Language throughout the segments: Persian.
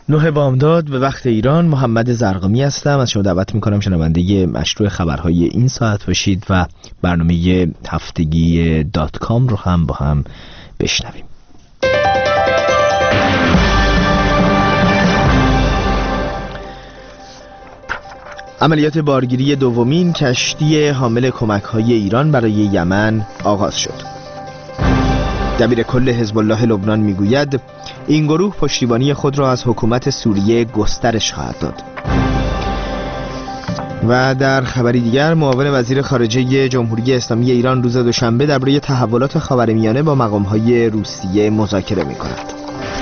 9 بامداد به وقت ایران. محمد زرقامی هستم. از شما دعوت میکنم شنونده مشروع خبرهای این ساعت باشید و برنامه هفتگی .com رو هم با هم بشنویم. عملیات بارگیری دومین کشتی حامل کمک‌های ایران برای یمن آغاز شد. دبیر کل حزب الله لبنان میگوید این گروه پشتیبانی خود را از حکومت سوریه گسترش خواهد داد. و در خبری دیگر، معاون وزیر خارجه جمهوری اسلامی ایران روز دوشنبه درباره تحولات خاورمیانه با مقام‌های روسیه مذاکره می‌کند.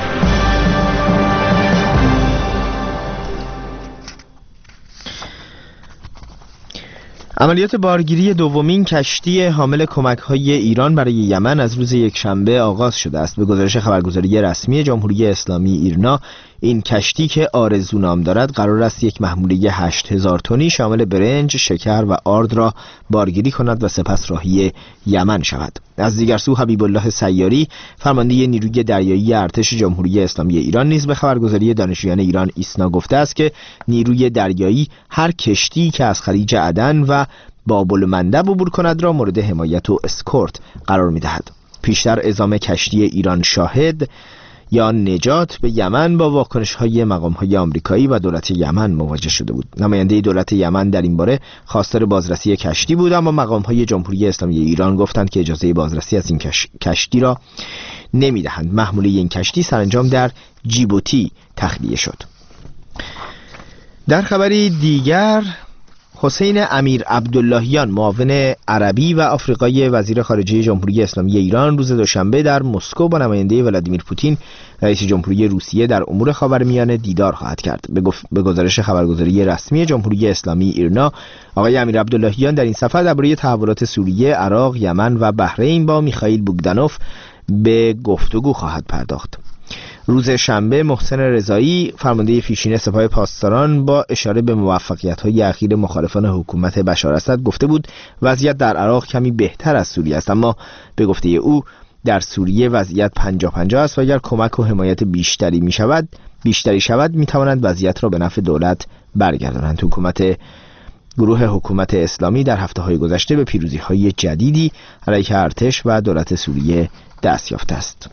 عملیات بارگیری دومین کشتی حامل کمک‌های ایران برای یمن از روز یکشنبه آغاز شده است. به گزارش خبرگزاری رسمی جمهوری اسلامی ایرنا، این کشتی که آرزو نام دارد قرار است یک محموله 8000 تنی شامل برنج، شکر و آرد را بارگیری کند و سپس راهی یمن شود. از دیگر سو، حبیب الله سیاری، فرمانده نیروی دریایی ارتش جمهوری اسلامی ایران، نیز به خبرگزاری دانشجویان ایران ایسنا گفته است که نیروی دریایی هر کشتی که از خلیج عدن و باب المندب عبور کند را مورد حمایت و اسکورت قرار می‌دهد. پیشتر اعزام کشتی ایران شاهد یا نجات به یمن با واکنش‌های مقام‌های آمریکایی و دولت یمن مواجه شده بود. نماینده دولت یمن در این باره خواستار بازرسی کشتی بود، اما مقام‌های جمهوری اسلامی ایران گفتند که اجازه بازرسی از این کشتی را نمی‌دهند. محموله این کشتی سرانجام در جیبوتی تخلیه شد. در خبری دیگر، حسین امیر عبداللهیان، معاون عربی و آفریقای وزیر خارجه جمهوری اسلامی ایران، روز دوشنبه در مسکو با نماینده ولادیمیر پوتین، رئیس جمهوری روسیه، در امور خاورمیانه دیدار خواهد کرد. به گزارش خبرگزاری رسمی جمهوری اسلامی ایرنا، آقای امیر عبداللهیان در این سفر درباره تحولات سوریه، عراق، یمن و بحرین با میخائیل بوگدانوف به گفتگو خواهد پرداخت. روز شنبه، محسن رضایی، فرمانده پیشین سپاه پاسداران، با اشاره به موفقیت‌های اخیر مخالفان حکومت بشار اسد گفته بود وضعیت در عراق کمی بهتر از سوریه است، اما به گفته او در سوریه وضعیت 50-50 است و اگر کمک و حمایت بیشتری شود می‌توانند وضعیت را به نفع دولت برگردانند. گروه حکومت اسلامی در هفته‌های گذشته به پیروزی‌های جدیدی علیه ارتش و دولت سوریه دست یافته است.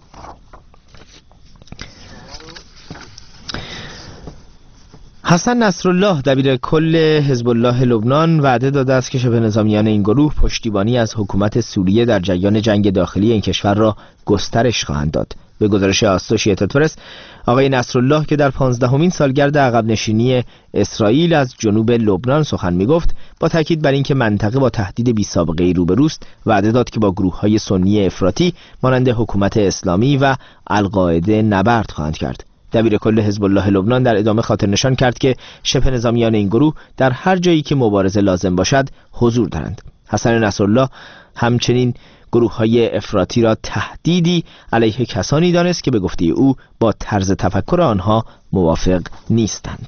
حسن نصرالله، دبیر کل حزب الله لبنان، وعده داده است که شبه نظامیان این گروه پشتیبانی از حکومت سوریه در جریان جنگ داخلی این کشور را گسترش خواهند داد. به گزارش آسوشییتد پرس، آقای نصرالله که در 15مین سالگرد عقب نشینی اسرائیل از جنوب لبنان سخن می‌گفت، با تاکید بر اینکه منطقه با تهدید بی‌سابقه‌ای روبروست، وعده داد که با گروه‌های سنی افراطی مانند حکومت اسلامی و القاعده نبرد خواهند کرد. دبیر کل حزب الله لبنان در ادامه خاطر نشان کرد که شبه نظامیان این گروه در هر جایی که مبارزه لازم باشد حضور دارند. حسن نصرالله همچنین گروه‌های افراطی را تهدیدی علیه کسانی دانست که به گفته او با طرز تفکر آنها موافق نیستند.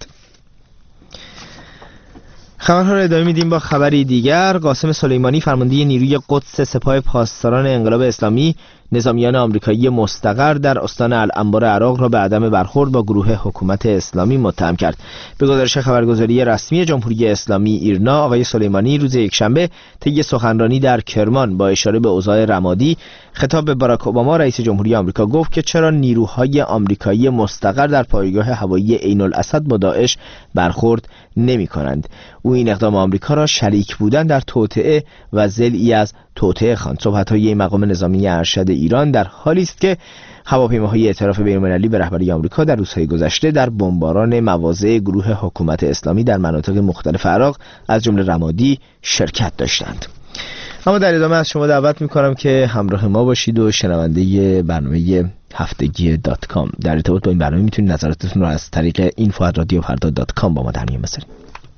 خبرها را ادامه میدیم با خبری دیگر. قاسم سلیمانی، فرمانده نیروی قدس سپاه پاسداران انقلاب اسلامی، نظامیان آمریکایی مستقر در استان الانبار عراق را به عدم برخورد با گروه حکومت اسلامی متهم کرد. به گزارش خبرگزاری رسمی جمهوری اسلامی ایرنا، آقای سلیمانی روز یکشنبه طی سخنرانی در کرمان با اشاره به اوضاع رمادی خطاب به باراک اوباما رئیس جمهوری آمریکا گفت که چرا نیروهای آمریکایی مستقر در پایگاه هوایی عین الاسد با داعش برخورد نمی‌کنند. او این اقدام آمریکا را شریک بودن در توطئه و ضلعی از توطئه خواند. صحبت‌های مقام نظامی ارشد ایران در حالی است که هواپیماهای ائتلاف بین‌المللی به رهبری آمریکا در روزهای گذشته در بمباران مواضع گروه حکومت اسلامی در مناطق مختلف عراق از جمله رمادی شرکت داشتند. اما در ادامه از شما دعوت می‌کنم که همراه ما باشید و شنونده برنامه هفتگی .com. در ارتباط با این برنامه میتونید نظراتتون رو از طریق info@radiofarda.com با ما در میون بذارید.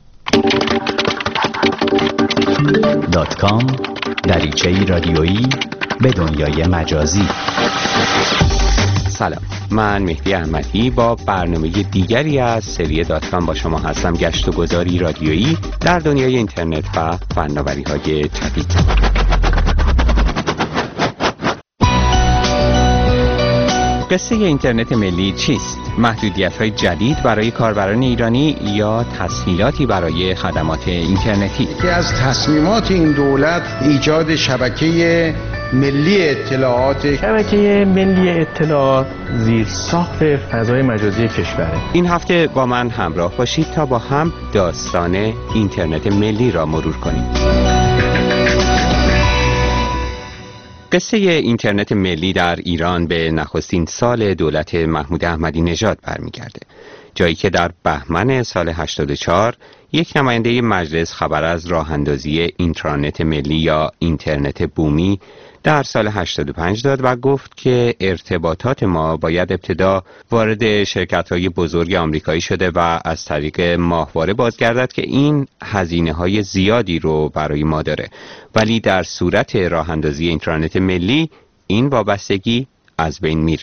.com، دریچه‌ای رادیویی به دنیای مجازی. سلام، من مهدی احمدی با برنامه دیگری از سری .com با شما هستم. گشت و گذاری رادیویی در دنیای اینترنت و فناوری‌های جدید. قصه اینترنت ملی چیست؟ محدودیت‌های جدید برای کاربران ایرانی یا تسهیلاتی برای خدمات اینترنتی. یکی از تصمیمات این دولت ایجاد شبکه ملی اطلاعات. شبکه ملی اطلاعات زیرساخت فضای مجازی کشوره. این هفته با من همراه باشید تا با هم داستان اینترنت ملی را مرور کنیم. قصه اینترنت ملی در ایران به نخستین سال دولت محمود احمدی نژاد برمیگرده، جایی که در بهمن سال 84 یک نماینده مجلس خبر از راه اندازی اینترنت ملی یا اینترنت بومی در سال 85 داد و گفت که ارتباطات ما باید ابتدا وارد شرکت‌های بزرگ آمریکایی شده و از طریق ماهواره بازگردد که این هزینه‌های زیادی رو برای ما داره، ولی در صورت راه اندازی اینترنت ملی این وابستگی از بین میره.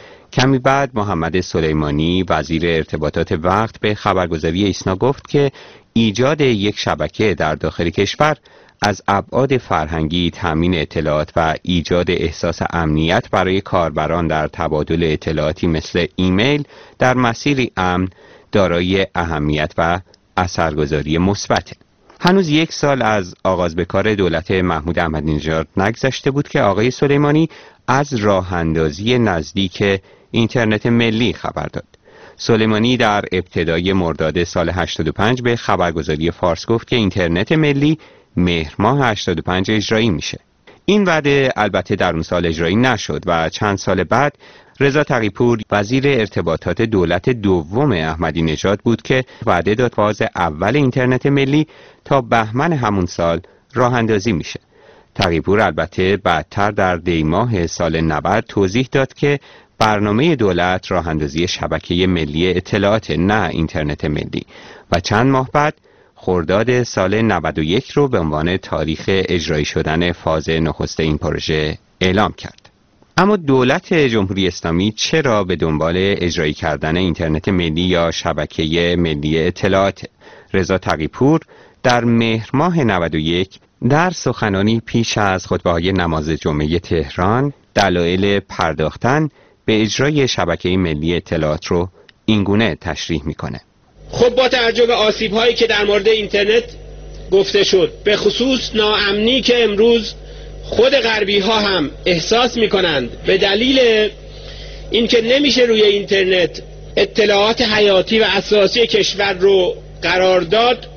کمی بعد محمد سلیمانی وزیر ارتباطات وقت به خبرگزاری ایسنا گفت که ایجاد یک شبکه در داخل کشور از ابعاد فرهنگی، تامین اطلاعات و ایجاد احساس امنیت برای کاربران در تبادل اطلاعاتی مثل ایمیل در مسیری امن دارای اهمیت و اثرگذاری مثبته. هنوز یک سال از آغاز به کار دولت محمود احمدی نژاد نگذشته بود که آقای سلیمانی از راه اندازی نزدیک اینترنت ملی خبر داد. سلیمانی در ابتدای مرداد سال 85 به خبرگزاری فارس گفت که اینترنت ملی مهر ماه 85 اجرایی میشه. این وعده البته در اون سال اجرایی نشد و چند سال بعد رضا تقی‌پور وزیر ارتباطات دولت دوم احمدی نژاد بود که وعده داد فاز اول اینترنت ملی تا بهمن همون سال راه اندازی میشه. تقی‌پور البته بعدتر در دی ماه سال 90 توضیح داد که برنامه دولت راه اندازی شبکه ملی اطلاعات، نه اینترنت ملی، و چند ماه بعد خرداد سال 91 رو به عنوان تاریخ اجرایی شدن فاز نخست این پروژه اعلام کرد. اما دولت جمهوری اسلامی چرا به دنبال اجرایی کردن اینترنت ملی یا شبکه ملی اطلاعات؟ رضا تقی‌پور در مهر ماه 91 در سخنانی پیش از خطبه‌های نماز جمعه تهران دلایل پرداختن به اجرای شبکه ملی اطلاعات رو اینگونه تشریح میکنه. خب با توجه به آسیب‌هایی که در مورد اینترنت گفته شد، به خصوص ناامنی که امروز خود غربی‌ها هم احساس می‌کنند به دلیل اینکه نمیشه روی اینترنت اطلاعات حیاتی و اساسی کشور رو قرار داد،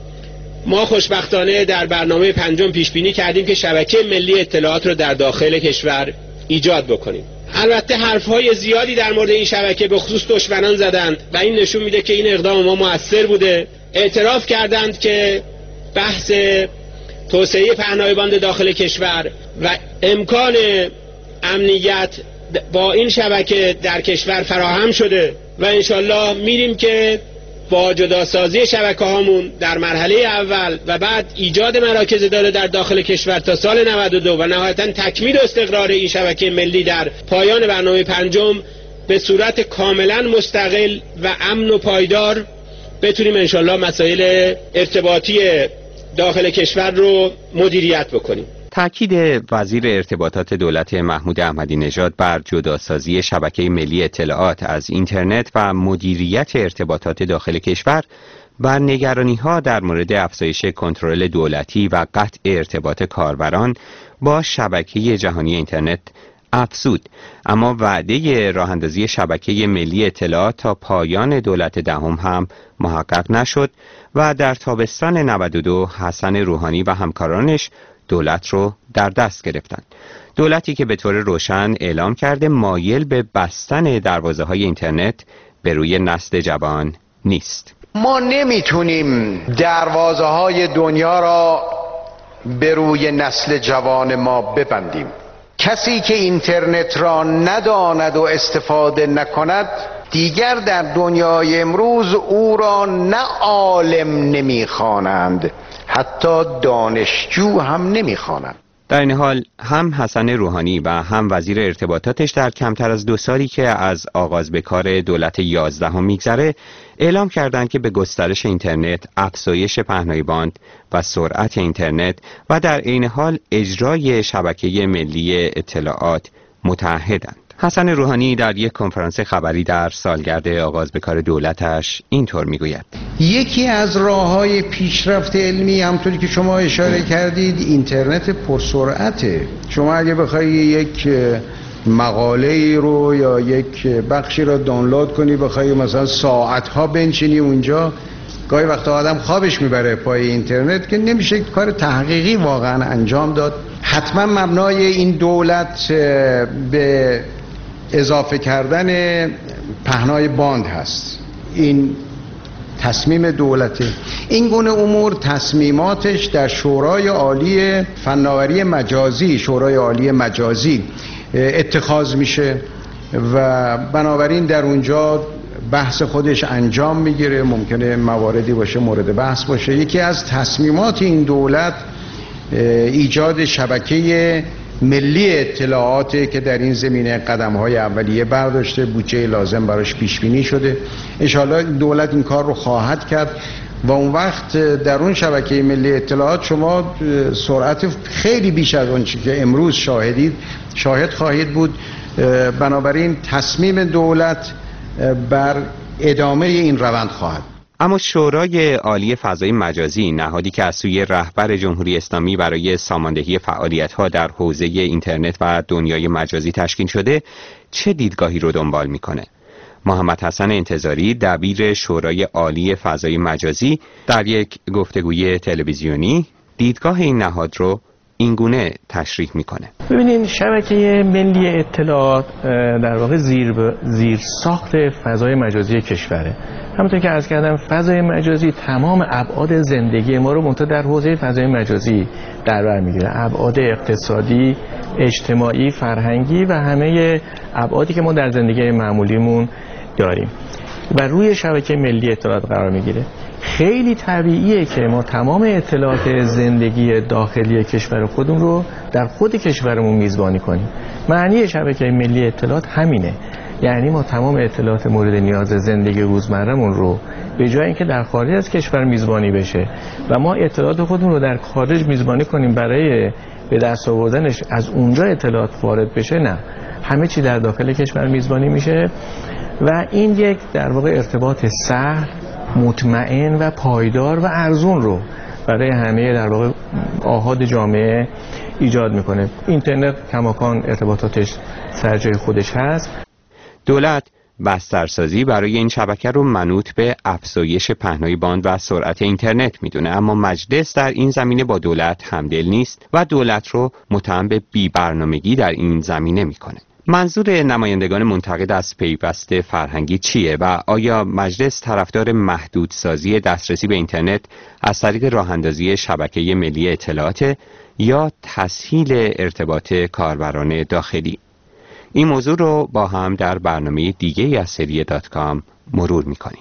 ما خوشبختانه در برنامه پنجم پیش بینی کردیم که شبکه ملی اطلاعات رو در داخل کشور ایجاد بکنیم. البته حرف‌های زیادی در مورد این شبکه به خصوص دشمنان زدند و این نشون میده که این اقدام ما مؤثر بوده. اعتراف کردند که بحث توسعه پهنای باند داخل کشور و امکان امنیت با این شبکه در کشور فراهم شده و انشالله میریم که با جداسازی شبکه هامون در مرحله اول و بعد ایجاد مراکز اداره در داخل کشور تا سال 92 و نهایتا تکمیل استقرار این شبکه ملی در پایان برنامه پنجم به صورت کاملا مستقل و امن و پایدار بتونیم انشالله مسائل ارتباطی داخل کشور رو مدیریت بکنیم. تأکید وزیر ارتباطات دولت محمود احمدی نژاد بر جداسازی شبکه ملی اطلاعات از اینترنت و مدیریت ارتباطات داخل کشور بر نگرانی‌ها در مورد افزایش کنترل دولتی و قطع ارتباط کاربران با شبکه جهانی اینترنت افزود، اما وعده راه اندازی شبکه ملی اطلاعات تا پایان دولت دهم هم محقق نشد و در تابستان 92 حسن روحانی و همکارانش دولت رو در دست گرفتند. دولتی که به طور روشن اعلام کرده مایل به بستن دروازه‌های اینترنت به روی نسل جوان نیست. ما نمیتونیم دروازه‌های دنیا را به روی نسل جوان ما ببندیم. کسی که اینترنت را نداند و استفاده نکند دیگر در دنیای امروز او را نه عالم نمیخوانند، حتی دانشجو هم نمیخوانند. در این حال هم حسن روحانی و هم وزیر ارتباطاتش در کمتر از 2 سالی که از آغاز به کار دولت 11 میگذره اعلام کردند که به گسترش اینترنت، افزایش پهنای باند و سرعت اینترنت و در عین حال اجرای شبکه ملی اطلاعات متعهدند. حسن روحانی در یک کنفرانس خبری در سالگرد آغاز به کار دولتش اینطور میگوید: یکی از راه‌های پیشرفت علمی همونطوری که شما اشاره کردید اینترنت پرسرعته. شما اگه بخوای یک مقاله رو یا یک بخشی رو دانلود کنی، بخوای مثلا ساعت‌ها بنشینی اونجا، گاهی وقتا آدم خوابش میبره پای اینترنت که نمیشه کار تحقیقی واقعا انجام داد. حتما مبنای این دولت به اضافه کردن پهنای باند هست. این تصمیم دولته. این گونه امور تصمیماتش در شورای عالی فناوری مجازی، شورای عالی مجازی اتخاذ میشه و بنابراین در اونجا بحث خودش انجام میگیره. ممکنه مواردی باشه مورد بحث باشه. یکی از تصمیمات این دولت ایجاد شبکه ملی اطلاعاته که در این زمینه قدم‌های اولیه برداشته، بودجه لازم براش پیش بینی شده. ان شاءالله دولت این کار رو خواهد کرد و اون وقت در اون شبکه ملی اطلاعات شما سرعت خیلی بیش از اون که امروز شاهد خواهید بود. بنابراین تصمیم دولت بر ادامه این روند خواهد. اما شورای عالی فضای مجازی، نهادی که از سوی رهبر جمهوری اسلامی برای ساماندهی فعالیت‌ها در حوزه اینترنت و دنیای مجازی تشکیل شده، چه دیدگاهی رو دنبال میکنه؟ محمد حسن انتظاری، دبیر شورای عالی فضای مجازی، در یک گفتگوی تلویزیونی دیدگاه این نهاد رو اینگونه تشریح میکنه. ببینید، شبکه ملی اطلاعات در واقع زیر ساخت فضای مجازی کشوره. همونطور که عرض کردم، فضای مجازی تمام ابعاد زندگی ما رو منتها در حوزه فضای مجازی در بر میگیره. ابعاد اقتصادی، اجتماعی، فرهنگی و همه ابعادی که ما در زندگی معمولیمون داریم و روی شبکه ملی اطلاعات قرار میگیره. خیلی طبیعیه که ما تمام اطلاعات زندگی داخلی کشور خودمون رو در خود کشورمون میزبانی کنیم. معنی شبکه ملی اطلاعات همینه. یعنی ما تمام اطلاعات مورد نیاز زندگی روزمره‌مون رو به جای اینکه در خارج از کشور میزبانی بشه و ما اطلاعات خودمون رو در خارج میزبانی کنیم برای به دست آوردنش از اونجا اطلاعات وارد بشه، نه، همه چی در داخل کشور میزبانی میشه و این یک در واقع ارتباط سهل، مطمئن و پایدار و ارزون رو برای همه در واقع آحاد جامعه ایجاد میکنه. اینترنت کماکان ارتباطاتش سر جای خودش هست. دولت بسترسازی برای این شبکه رو منوط به افزایش پهنای باند و سرعت اینترنت میدونه، اما مجلس در این زمینه با دولت همدل نیست و دولت رو متهم به بی‌برنامگی در این زمینه میکنه. منظور نمایندگان منتقد از پیوست فرهنگی چیه و آیا مجلس طرفدار محدودسازی دسترسی به اینترنت از طریق راه‌اندازی شبکه ملی اطلاعات یا تسهیل ارتباط کاربران داخلی؟ این موضوع رو با هم در برنامه دیگه از سری .com مرور می‌کنیم.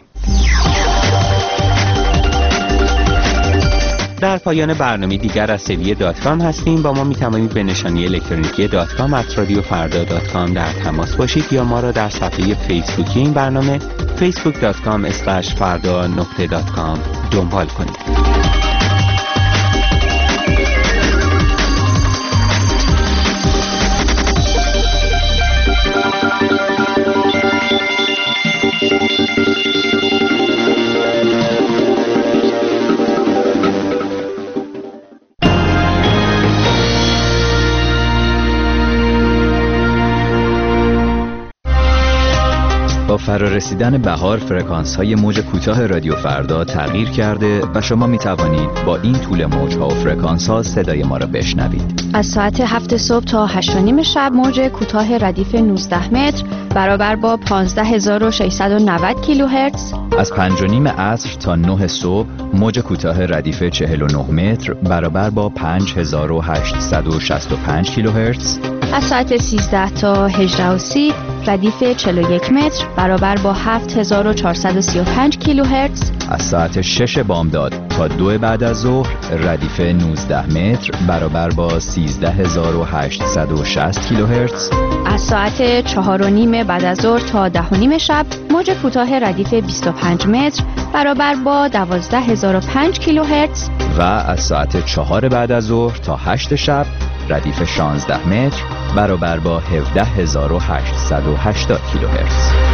در پایان برنامه دیگر از سری .com هستیم. با ما میتوانید به نشانی الکترونیکی .com@radiofarda.com در تماس باشید یا ما را در صفحه فیسبوکی این برنامه facebook.com/farda.com دنبال کنید. با فرارسیدن بهار فرکانس‌های موج کوتاه رادیو فردا تغییر کرده و شما می توانید با این طول موج‌ها و فرکانس‌ها صدای ما را بشنوید. از ساعت 7 صبح تا 8:30 شب موج کوتاه ردیف 19 متر برابر با 15690 کیلوهرتز. از 5:30 عصر تا 9 صبح موج کوتاه ردیف 49 متر برابر با 5865 کیلوهرتز. از ساعت 13 تا 18:30 ردیف 41 متر برابر با 7435 کیلوهرتز. از ساعت 6 بامداد تا 2 بعد از ظهر ردیف 19 متر برابر با 13860 کیلوهرتز. از ساعت 4:30 بعد از ظهر تا 10:30 شب موج کوتاه ردیف 25 متر برابر با 12005 کیلوهرتز. و از ساعت 4 بعد از ظهر تا 8 شب ردیف 16 متر برابر با 17880 کیلوهرتز.